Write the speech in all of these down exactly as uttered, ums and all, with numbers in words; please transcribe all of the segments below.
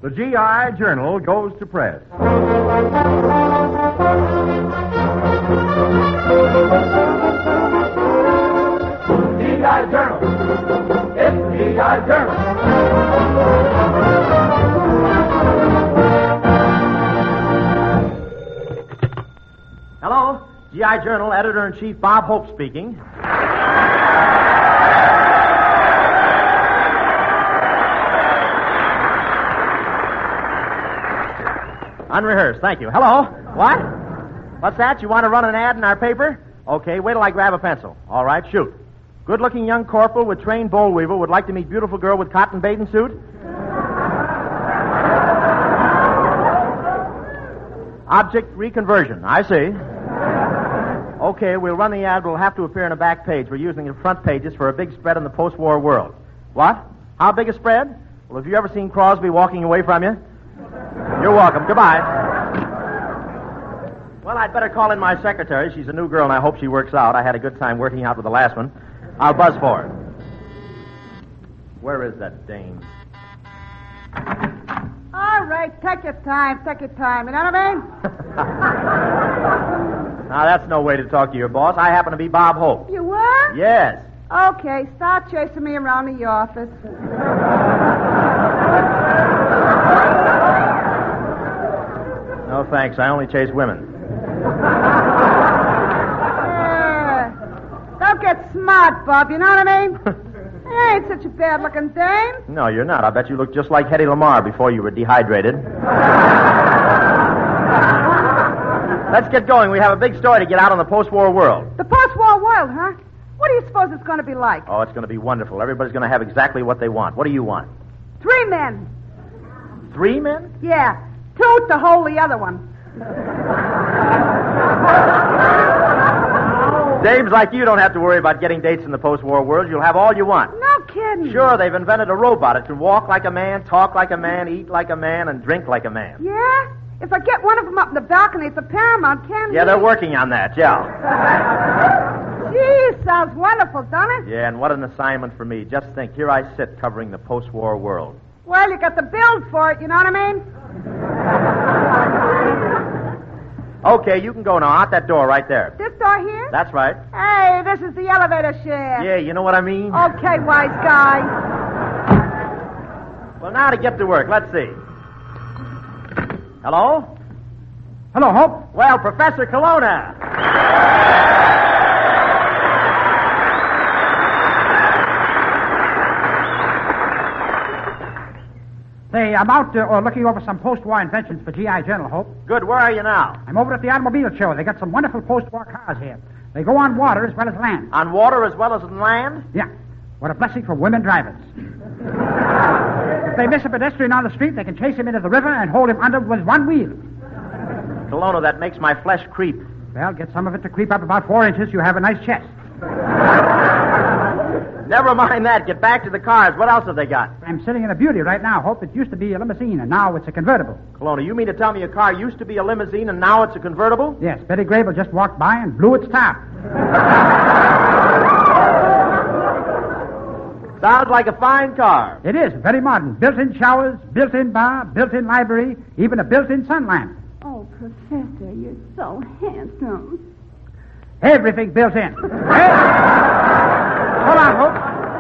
The G I Journal goes to press. G I Journal. It's the G I Journal. Hello, G I Journal Editor-in-Chief Bob Hope speaking. Unrehearsed, thank you. Hello? What? What's that? You want to run an ad in our paper? Okay, wait till I grab a pencil. All right, shoot. Good-looking young corporal with trained boll weevil would like to meet beautiful girl with cotton bathing suit? Object reconversion, I see. Okay, we'll run the ad. We'll have to appear on a back page. We're using the front pages for a big spread in the post-war world. What? How big a spread? Well, have you ever seen Crosby walking away from you? You're welcome. Goodbye. Well, I'd better call in my secretary. She's a new girl, and I hope she works out. I had a good time working out with the last one. I'll buzz for her. Where is that dame? All right, take your time, take your time. You know what I mean? Now, that's no way to talk to your boss. I happen to be Bob Hope. You were? Yes. Okay, start chasing me around the office. No, thanks. I only chase women. Yeah. Don't get smart, Bob. You know what I mean? You ain't such a bad-looking dame. No, you're not. I bet you looked just like Hedy Lamarr before you were dehydrated. Let's get going. We have a big story to get out on the post-war world. The post-war world, huh? What do you suppose it's going to be like? Oh, it's going to be wonderful. Everybody's going to have exactly what they want. What do you want? Three men. Three men? Yeah. Two to hold the other one. Dames like you don't have to worry about getting dates in the post-war world. You'll have all you want. No kidding. Sure, they've invented a robot. It can walk like a man, talk like a man, eat like a man, and drink like a man. Yeah? If I get one of them up in the balcony at the Paramount, can Yeah, we? they're working on that, yeah. Gee, sounds wonderful, doesn't it? Yeah, and what an assignment for me. Just think, here I sit covering the post-war world. Well, you got the build for it, you know what I mean? Okay, you can go now. Out that door right there. This door here? That's right. Hey, this is the elevator shaft. Yeah, you know what I mean? Okay, wise guy. Well, now to get to work. Let's see. Hello? Hello, Hope. Well, Professor Colonna. Say, I'm out uh, looking over some post-war inventions for G I Journal, Hope. Good. Where are you now? I'm over at the automobile show. They got some wonderful post-war cars here. They go on water as well as land. On water as well as on land? Yeah. What a blessing for women drivers. If they miss a pedestrian on the street, they can chase him into the river and hold him under with one wheel. Colonna, that makes my flesh creep. Well, get some of it to creep up about four inches. You have a nice chest. Never mind that. Get back to the cars. What else have they got? I'm sitting in a beauty right now, Hope. It used to be a limousine, and now it's a convertible. Colonna, you mean to tell me a car used to be a limousine and now it's a convertible? Yes, Betty Grable just walked by and blew its top. Sounds like a fine car. It is, very modern. Built-in showers, built-in bar, built-in library, even a built-in sun lamp. Oh, Professor, you're so handsome. Everything built in. Hey? Hold on, Hope.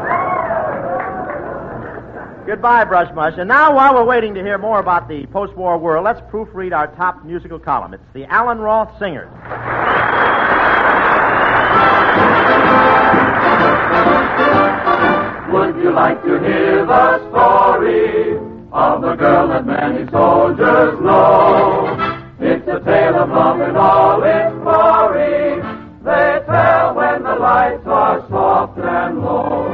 Goodbye, Brushmush. And now, while we're waiting to hear more about the post-war world, let's proofread our top musical column. It's the Alan Roth Singers. Would you like to hear the story of the girl that many soldiers know? It's a tale of love in all its glory. They tell when the lights are soft and low.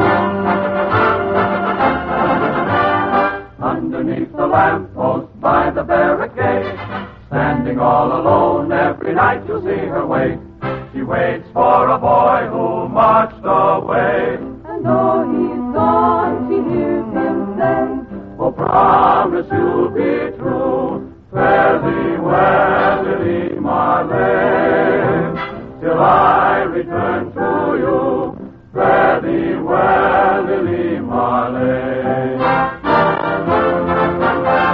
Underneath the lamppost by the barricade, standing all alone, every night you'll see her wait. She waits for a boy who marched away. And though he's gone, she hears him say, Oh, promise you'll be true. Fare thee well, Lily Marlene, till I return to you. Fare thee well, Lily Marlene.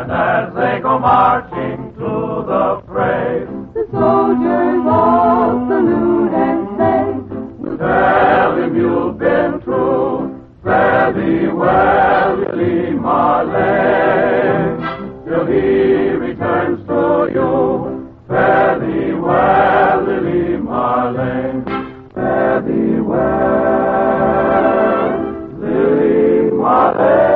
And as they go marching to the fray, The soldiers all salute and say, we'll tell him you've been true. Fare thee well, Lily Marlene, till he returns to you. Fare thee well, Lily Marlene. Fare thee well, Lily Marlene.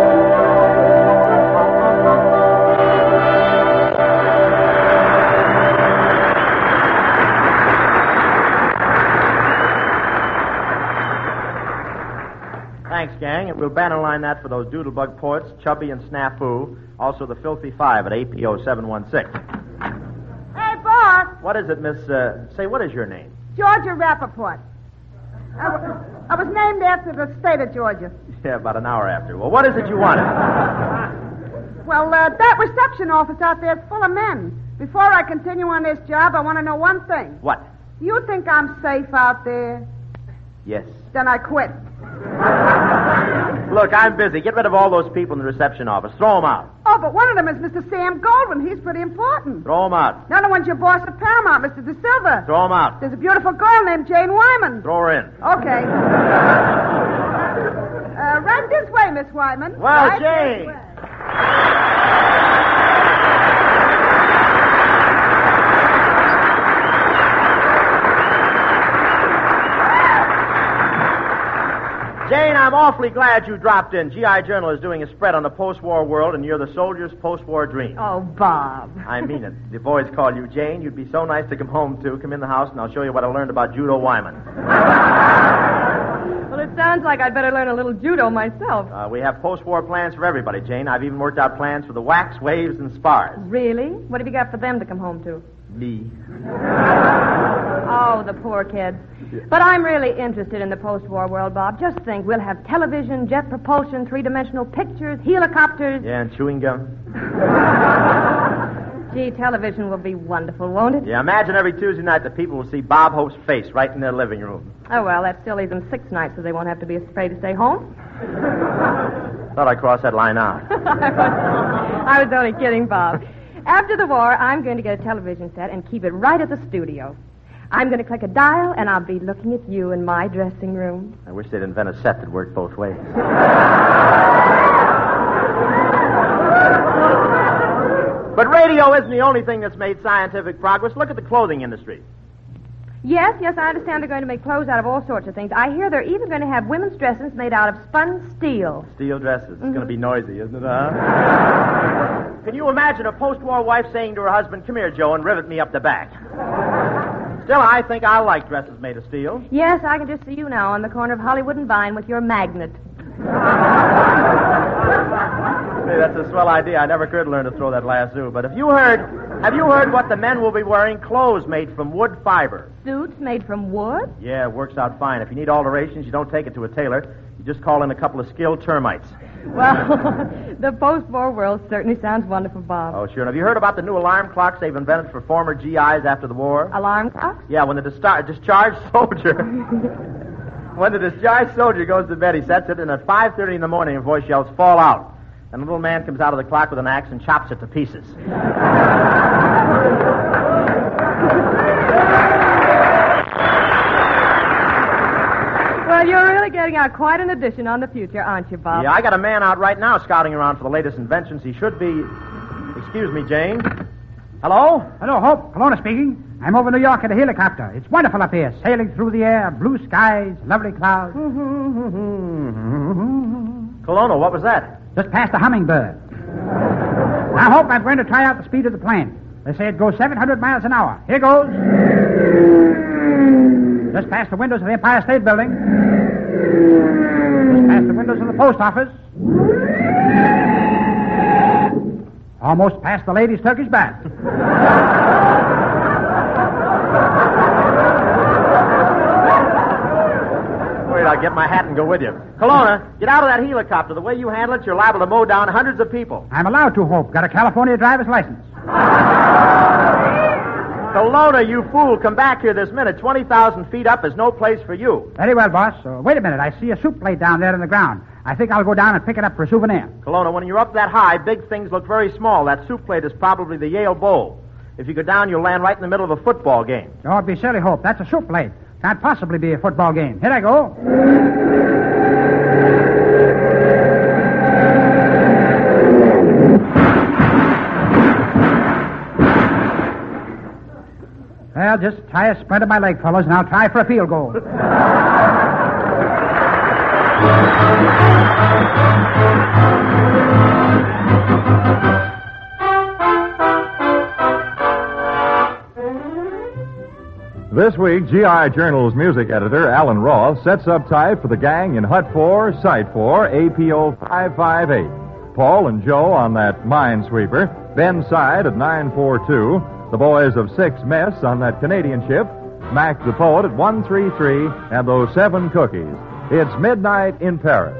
Thanks, gang, and we'll banner line that for those doodlebug poets, Chubby and Snafu, also the Filthy Five at A P O seven one six. Hey, boss. What is it, Miss, uh, say, what is your name? Georgia Rappaport. I, w- I was named after the state of Georgia. Yeah, about an hour after. Well, what is it you wanted? Well, uh, that reception office out there is full of men. Before I continue on this job, I want to know one thing. What? You think I'm safe out there? Yes. Then I quit. Look, I'm busy. Get rid of all those people in the reception office. Throw them out. Oh, but one of them is Mister Sam Goldwyn. He's pretty important. Throw them out. The other one's your boss at Paramount, Mister De Silva. Throw them out. There's a beautiful girl named Jane Wyman. Throw her in. Okay. uh, right this way, Miss Wyman. Well, right Jane. this way. Jane, I'm awfully glad you dropped in. G I Journal is doing a spread on the post-war world, and you're the soldier's post-war dream. Oh, Bob. I mean it. The boys call you Jane. You'd be so nice to come home to. Come in the house, and I'll show you what I learned about Judo Wyman. Well, it sounds like I'd better learn a little judo myself. Uh, we have post-war plans for everybody, Jane. I've even worked out plans for the Wax, Waves, and Spars. Really? What have you got for them to come home to? Me. Oh, the poor kids. But I'm really interested in the post-war world, Bob. Just think, we'll have television, jet propulsion, three-dimensional pictures, helicopters. Yeah, and chewing gum. Gee, television will be wonderful, won't it? Yeah, imagine every Tuesday night that people will see Bob Hope's face right in their living room. Oh, well, that still leaves them six nights, so they won't have to be afraid to stay home. Thought I crossed that line out. I, was, I was only kidding, Bob. After the war, I'm going to get a television set and keep it right at the studio. I'm going to click a dial, and I'll be looking at you in my dressing room. I wish they'd invent a set that worked both ways. But radio isn't the only thing that's made scientific progress. Look at the clothing industry. Yes, yes, I understand they're going to make clothes out of all sorts of things. I hear they're even going to have women's dresses made out of spun steel. Steel dresses. It's Mm-hmm. going to be noisy, isn't it, huh? Can you imagine a post-war wife saying to her husband, "Come here, Joe, and rivet me up the back"? Still, I think I like dresses made of steel. Yes, I can just see you now on the corner of Hollywood and Vine with your magnet. Hey, that's a swell idea. I never could learn to throw that lasso. But have you heard, have you heard what the men will be wearing? Clothes made from wood fiber. Suits made from wood? Yeah, it works out fine. If you need alterations, you don't take it to a tailor. You just call in a couple of skilled termites. Well, the post-war world certainly sounds wonderful, Bob. Oh, sure. And have you heard about the new alarm clocks they've invented for former G Is after the war? Alarm clocks? Yeah, when the distar- discharged soldier... when the discharged soldier goes to bed, he sets it, and at five thirty in the morning, a voice yells, "Fall out." And a little man comes out of the clock with an axe and chops it to pieces. Well, you're really getting out quite an edition on the future, aren't you, Bob? Yeah, I got a man out right now scouting around for the latest inventions. He should be... Excuse me, Jane. Hello? Hello, Hope. Kelowna speaking. I'm over New York in a helicopter. It's wonderful up here, sailing through the air, blue skies, lovely clouds. Kelowna, what was that? Just past the Hummingbird. Now, Hope, I'm going to try out the speed of the plane. They say it goes seven hundred miles an hour. Here goes. Just past the windows of the Empire State Building. Just past the windows of the post office. Almost past the ladies' Turkish bath. Wait, I'll get my hat and go with you. Kelowna, get out of that helicopter. The way you handle it, you're liable to mow down hundreds of people. I'm allowed to, Hope. Got a California driver's license. Kelowna, you fool. Come back here this minute. twenty thousand feet up is no place for you. Very well, boss. Uh, wait a minute. I see a soup plate down there in the ground. I think I'll go down and pick it up for a souvenir. Colonna, when you're up that high, big things look very small. That soup plate is probably the Yale Bowl. If you go down, you'll land right in the middle of a football game. Don't be silly, Hope. That's a soup plate. Can't possibly be a football game. Here I go. Well, just tie a spread of my leg, fellows, and I'll try for a field goal. This week, G I Journal's music editor, Alan Ross, sets up type for the gang in Hut four, Site four, A P O five five eight. Paul and Joe on that minesweeper, Ben Side at nine four two, the boys of six Mess on that Canadian ship, Mac the Poet at one three three, and those seven cookies. It's Midnight in Paris.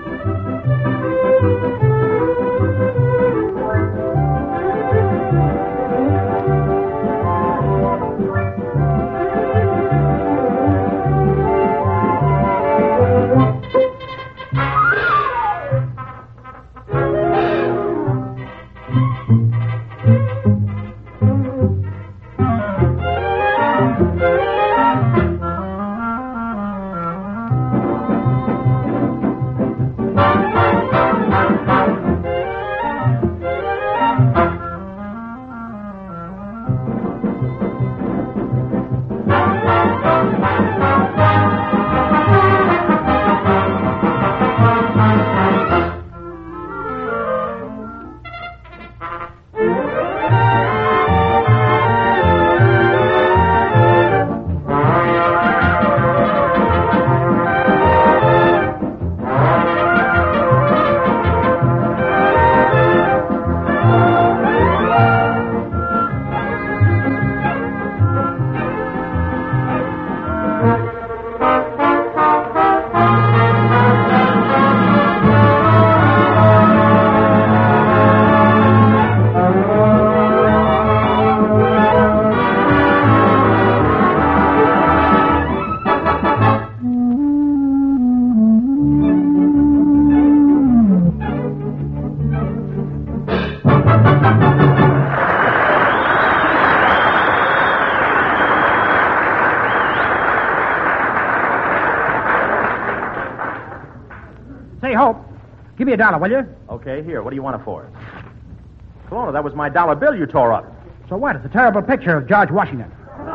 Say, Hope, give me a dollar, will you? Okay, here. What do you want it for? Colonna, that was my dollar bill you tore up. So what? It's a terrible picture of George Washington.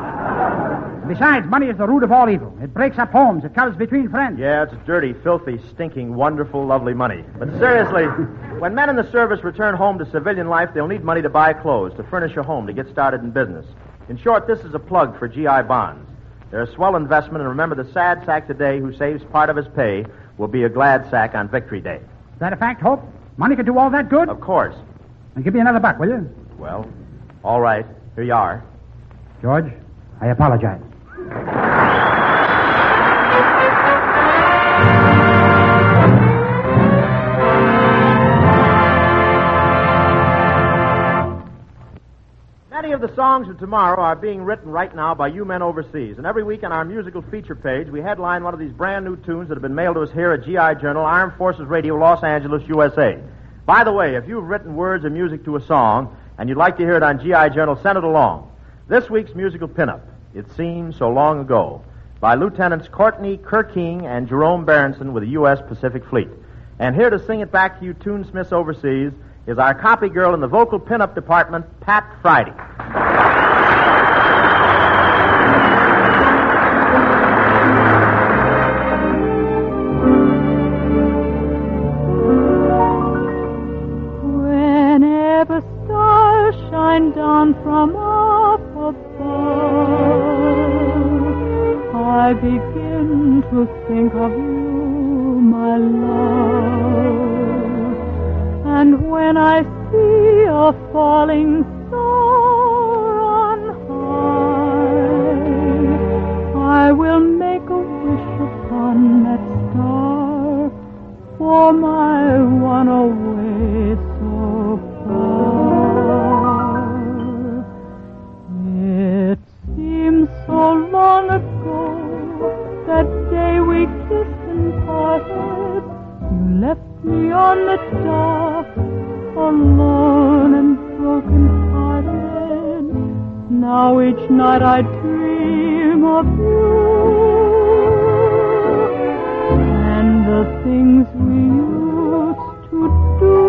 Besides, money is the root of all evil. It breaks up homes. It comes between friends. Yeah, it's dirty, filthy, stinking, wonderful, lovely money. But seriously, when men in the service return home to civilian life, they'll need money to buy clothes, to furnish a home, to get started in business. In short, this is a plug for G I bonds. They're a swell investment, and remember, the sad sack today who saves part of his pay will be a glad sack on Victory Day. Is that a fact, Hope? Money can do all that good? Of course. And give me another buck, will you? Well, all right. Here you are. George, I apologize. Many of the songs of tomorrow are being written right now by you men overseas. And every week on our musical feature page, we headline one of these brand new tunes that have been mailed to us here at G I Journal, Armed Forces Radio, Los Angeles, U S A. By the way, if you've written words or music to a song and you'd like to hear it on G I Journal, send it along. This week's musical pinup, It Seems So Long Ago, by Lieutenants Courtney Kirking and Jerome Berenson with the U S Pacific Fleet. And here to sing it back to you tunesmiths overseas is our copy girl in the vocal pinup department, Pat Friday. Whenever stars shine down from up above, I begin to think of you, my love. And when I see a falling star on high, I will make a wish upon that star for my one away so far. It seems so long ago, that day we kissed and parted. You left how each night I dream of you and the things we used to do.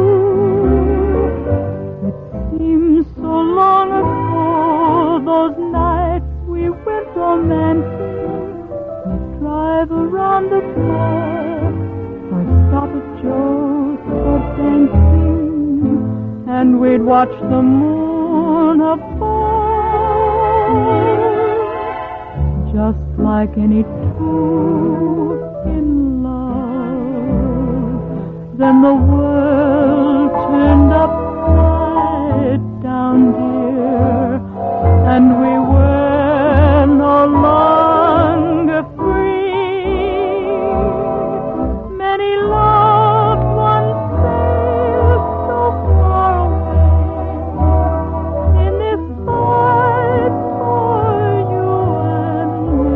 It seems so long ago, those nights we went romancing. We'd drive around the park or stop at Joe's for dancing, and we'd watch the moon above, just like any two in love. Then the world turned upside down, dear, and we were no longer free. Many loved ones sailed so far away in this fight for you and me.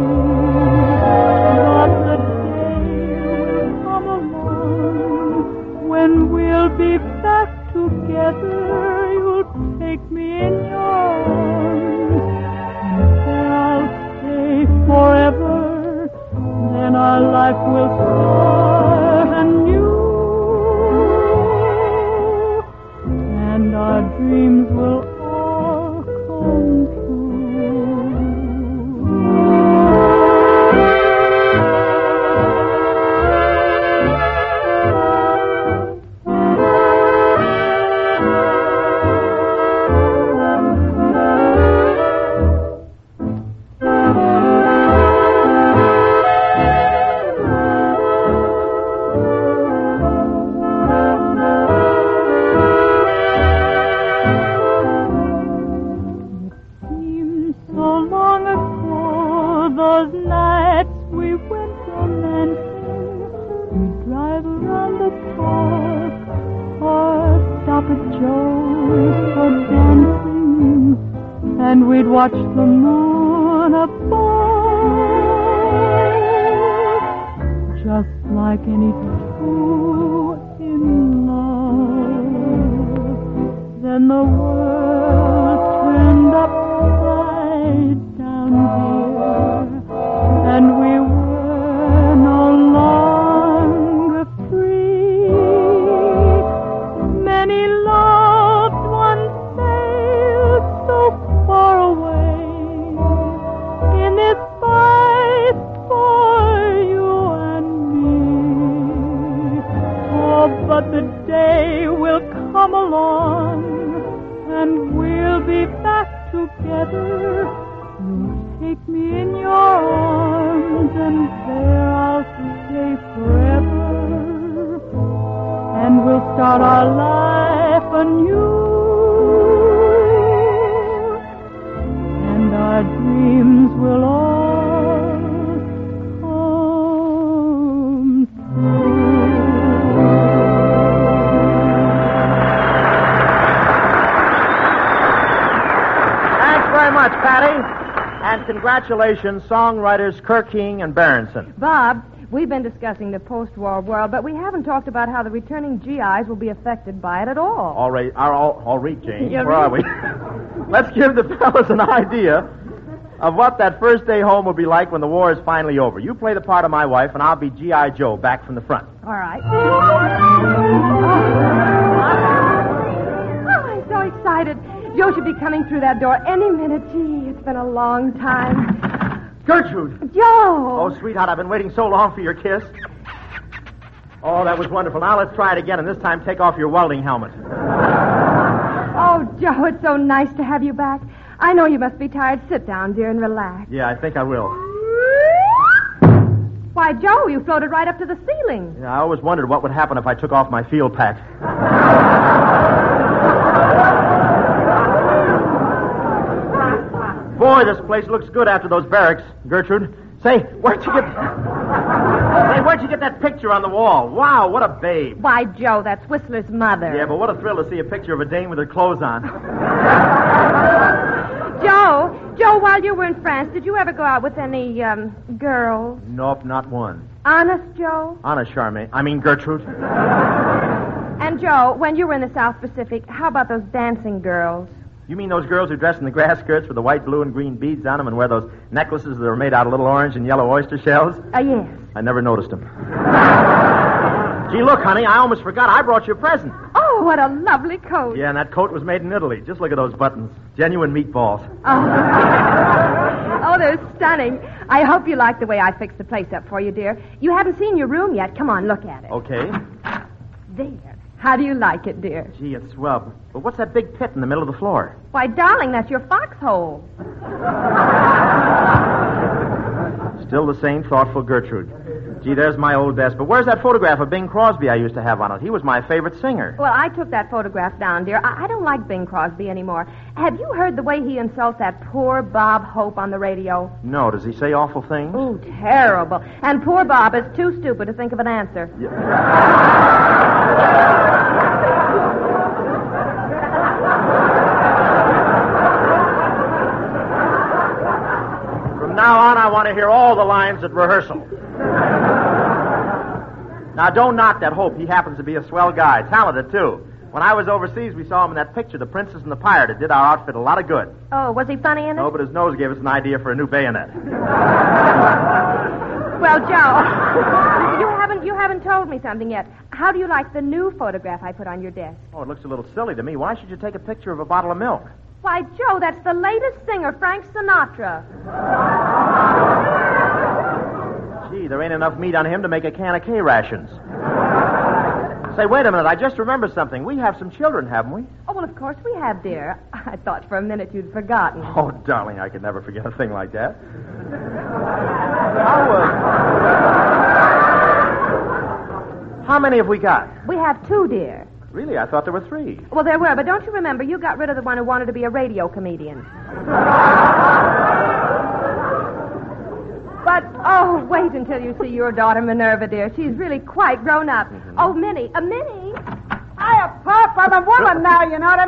But the day will come along when we'll be back together. You'll take me in your arms, and there I'll stay forever. Then our life will start anew, and our dreams will all come Seems so long ago, those nights we went romancing. We'd drive around the park or stop at Joe's for dancing, and we'd watch the moon above, just like any two in love. Then the world turned upside down, dear, and we were no longer free. Many loved ones sailed so far away in this fight for you and me. Oh, but the day will come along and we'll be back together. You'll take me in your arms, and there I'll stay forever. And we'll start our life anew, and our dreams will all come true. Thanks very much, Patty. And congratulations, songwriters Kirk King and Berenson. Bob, we've been discussing the post-war world, but we haven't talked about how the returning G Is will be affected by it at all. All right, all, all, all right, Jane. Yeah, Where are we? Let's give the fellas an idea of what that first day home will be like when the war is finally over. You play the part of my wife, and I'll be G I. Joe back from the front. All right. Oh, I'm so excited. Joe should be coming through that door any minute. Gee, it's been a long time. Gertrude! Joe! Oh, sweetheart, I've been waiting so long for your kiss. Oh, that was wonderful. Now let's try it again, and this time take off your welding helmet. Oh, Joe, it's so nice to have you back. I know you must be tired. Sit down, dear, and relax. Yeah, I think I will. Why, Joe, you floated right up to the ceiling. Yeah, I always wondered what would happen if I took off my field pack. Boy, this place looks good after those barracks, Gertrude. Say, where'd you get... Say, where'd you get that picture on the wall? Wow, what a babe. Why, Joe, that's Whistler's mother. Yeah, but what a thrill to see a picture of a dame with her clothes on. Joe, Joe, while you were in France, did you ever go out with any, um, girls? Nope, not one. Honest, Joe? Honest, Charmaine. I mean, Gertrude. And, Joe, when you were in the South Pacific, how about those dancing girls? You mean those girls who dress in the grass skirts with the white, blue, and green beads on them and wear those necklaces that are made out of little orange and yellow oyster shells? Uh, yes. I never noticed them. Gee, look, honey, I almost forgot. I brought you a present. Oh, what a lovely coat. Yeah, and that coat was made in Italy. Just look at those buttons. Genuine meatballs. Oh. Oh, they're stunning. I hope you like the way I fixed the place up for you, dear. You haven't seen your room yet. Come on, look at it. Okay. There. How do you like it, dear? Gee, it's swell. But what's that big pit in the middle of the floor? Why, darling, that's your foxhole. Still the same thoughtful Gertrude. Gee, there's my old desk. But where's that photograph of Bing Crosby I used to have on it? He was my favorite singer. Well, I took that photograph down, dear. I, I don't like Bing Crosby anymore. Have you heard the way he insults that poor Bob Hope on the radio? No, does he say awful things? Oh, terrible. And poor Bob is too stupid to think of an answer. Yeah. From now on, I want to hear all the lines at rehearsal. Now, don't knock that Hope. He happens to be a swell guy. Talented, too. When I was overseas, we saw him in that picture, The Princess and the Pirate. It did our outfit a lot of good. Oh, was he funny in it? No, but his nose gave us an idea for a new bayonet. Well, Joe, you haven't you haven't told me something yet. How do you like the new photograph I put on your desk? Oh, it looks a little silly to me. Why should you take a picture of a bottle of milk? Why, Joe, that's the latest singer, Frank Sinatra. Gee, there ain't enough meat on him to make a can of K rations. Say, wait a minute. I just remembered something. We have some children, haven't we? Oh, well, of course we have, dear. I thought for a minute you'd forgotten. Oh, darling, I could never forget a thing like that. How, uh... How many have we got? We have two, dear. Really? I thought there were three. Well, there were, but don't you remember, you got rid of the one who wanted to be a radio comedian. But, oh, wait until you see your daughter, Minerva, dear. She's really quite grown up. Mm-hmm. Oh, Minnie, a Minnie. Hiya, Pop. I'm a woman now, you know what I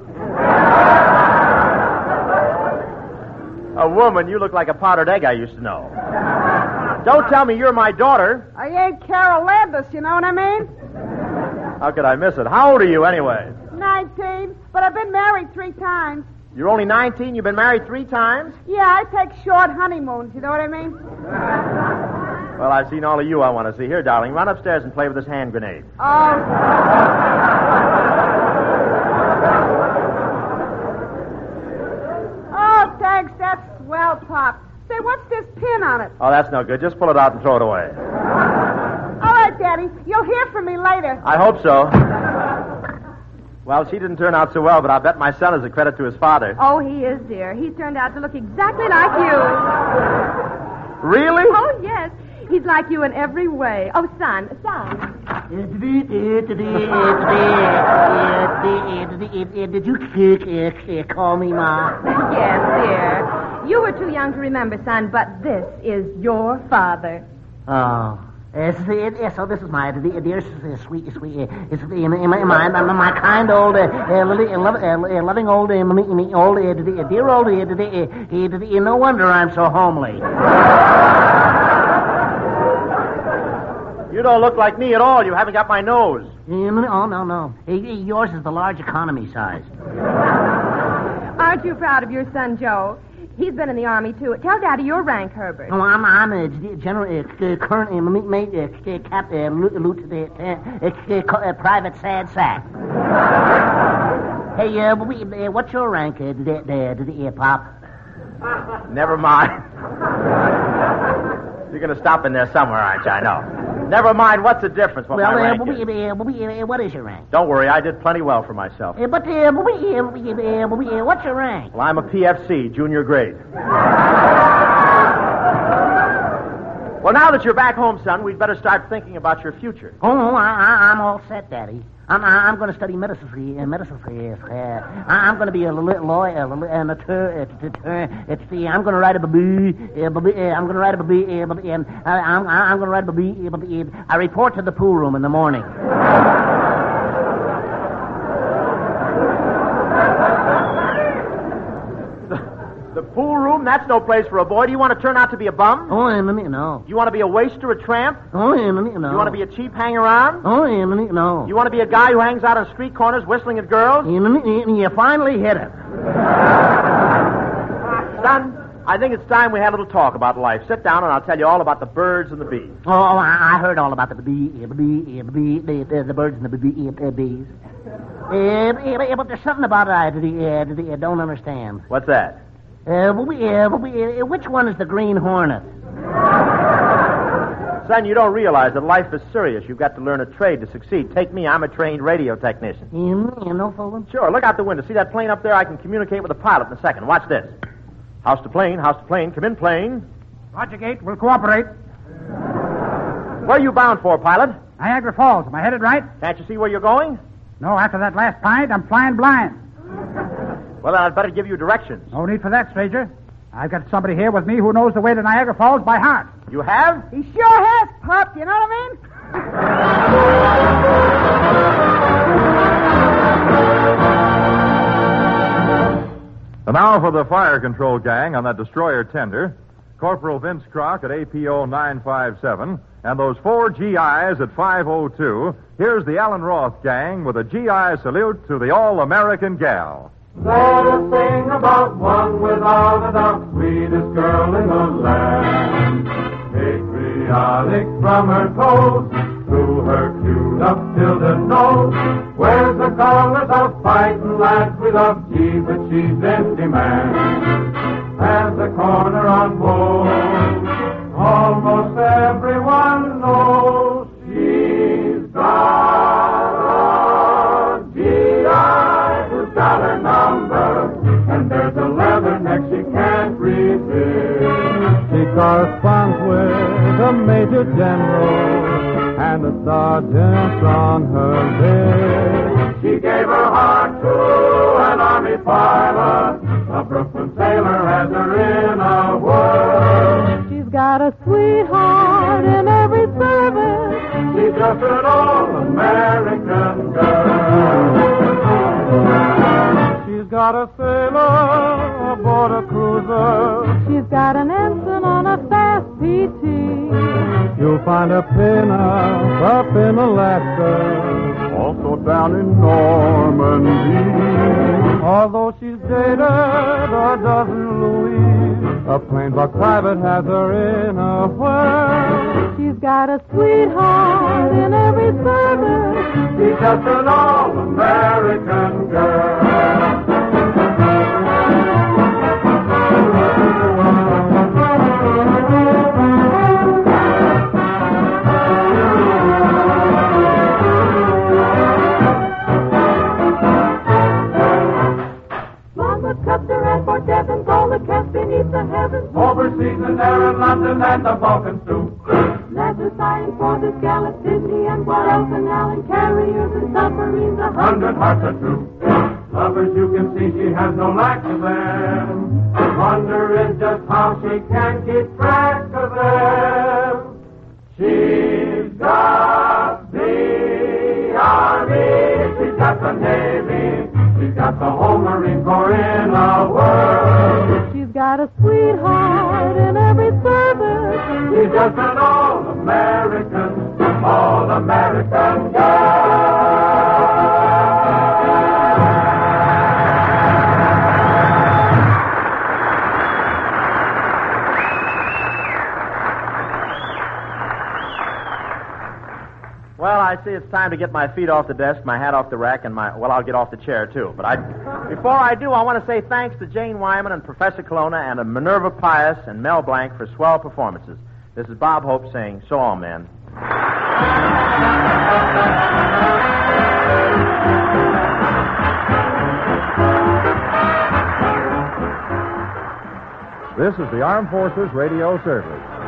mean? A woman? You look like a powdered egg I used to know. Don't tell me you're my daughter. I ain't Carol Landis, you know what I mean? How could I miss it? How old are you, anyway? Nineteen, but I've been married three times. You're only nineteen? You've been married three times? Yeah, I take short honeymoons, you know what I mean? Well, I've seen all of you I want to see. Here, darling, run upstairs and play with this hand grenade. Oh. Oh, thanks. That's swell, Pop. Say, what's this pin on it? Oh, that's no good. Just pull it out and throw it away. All right, Daddy. You'll hear from me later. I hope so. Well, she didn't turn out so well, but I bet my son is a credit to his father. Oh, he is, dear. He's turned out to look exactly like you. Really? Oh, yes. He's like you in every way. Oh, son, son. Did you call me, Ma? Yes, dear. You were too young to remember, son, but this is your father. Oh. Uh, so, uh, so this is my dear, dear sweet, sweet, uh, it's, uh, my, my, my, my kind old, uh, uh, loving old, uh, old, uh, dear old, uh, uh, uh, no wonder I'm so homely. You don't look like me at all. You haven't got my nose. Um, oh, no, no. Uh, yours is the large economy size. Aren't you proud of your son, Joe? He's been in the Army, too. Tell Daddy your rank, Herbert. Oh, I'm, I'm a general, uh, current, uh, mate, uh, cap, uh, lieutenant, uh, uh, uh, private sad sack. Hey, uh, we, uh, what's your rank, uh, d- d- d- uh, Pop? Never mind. You're going to stop in there somewhere, aren't you? I know. Never mind. What's the difference? What well, my uh, rank we, is? Uh, we, uh, what is your rank? Don't worry. I did plenty well for myself. Uh, but, uh, we, uh, we, uh, we, uh, what's your rank? Well, I'm a P F C, junior grade. Well, now that you're back home, son, we'd better start thinking about your future. Oh, I, I, I'm all set, Daddy. I'm, I'm going to study medicine for uh, medicine for uh, I'm going to be a lawyer, an attorney. I'm going to write a baby. I'm going to write a baby. I'm I'm going to write a baby. I report to the pool room in the morning. The The pool room? That's no place for a boy. Do you want to turn out to be a bum? Oh, Emily, no. You want to be a waster, a tramp? Oh, Emily, no. You want to be a cheap hanger-on? Oh, Emily, no. You want to be a guy who hangs out on street corners whistling at girls? Emily, you finally hit it. Son, I think it's time we had a little talk about life. Sit down and I'll tell you all about the birds and the bees. Oh, I I heard all about the bee, the bee, the bee, the, the, the birds and the bee, the bees. Uh, but there's something about it I uh, uh, don't understand. What's that? Uh, well, we, uh, well, we, uh, which one is the green hornet? Son, you don't realize that life is serious. You've got to learn a trade to succeed. Take me, I'm a trained radio technician. You, you know, Fulton? Sure, look out the window. See that plane up there? I can communicate with the pilot in a second. Watch this. House to plane, house to plane. Come in, plane. Roger, Gate. We'll cooperate. Where are you bound for, pilot? Niagara Falls. Am I headed right? Can't you see where you're going? No, after that last pint, I'm flying blind. Well, then I'd better give you directions. No need for that, stranger. I've got somebody here with me who knows the way to Niagara Falls by heart. You have? He sure has, Pop. You know what I mean? And now for the fire control gang on that destroyer tender. Corporal Vince Crock at A P O nine five seven, and those four G Is at five oh two. Here's the Alan Roth gang with a G I salute to the All-American Gal. Let us sing about one without a doubt, sweetest girl in the land. Patriotic from her toes to her queued up tilted nose. Wears the colors of fighting lads we love, gee, but she's in demand. Has a corner on board, almost everyone knows she's got a G I who's got her number, and there's a leatherneck she can't resist. She corresponds with a major general and the sergeant on her list. She gave her heart to an army pilot, a Brooklyn sailor has her in a word. She's got a sweetheart in every service. She's just an all-American girl. She's got a sailor aboard a cruiser. She's got an ensign on a fast P T. You'll find a pinner up in Alaska, Also down in Normandy. although she's dated a dozen Louis. A plain buck private has her in a whirl. She's got a sweetheart in every service. She's just an all-American girl. Mama Custer and Fort Devens, all the cats beneath the heavens. Overseas and there in London and the Balkans too. Lads are sighing for this gal at Sydney, and what else and now in carriers and submarines. A Hundred hearts are true. Lovers you can see she has no lack of them. The wonder is just how she can keep track of them. She's got the Army, she's got the Navy, she's got the whole Marine Corps in a world. She's got a sweetheart in every service. She's just an all-American, all-American girl. Well, I see it's time to get my feet off the desk, my hat off the rack, and my, well, I'll get off the chair, too. But I, before I do, I want to say thanks to Jane Wyman and Professor Colonna and to Minerva Pius and Mel Blanc for swell performances. This is Bob Hope saying, so long, man. This is the Armed Forces Radio Service.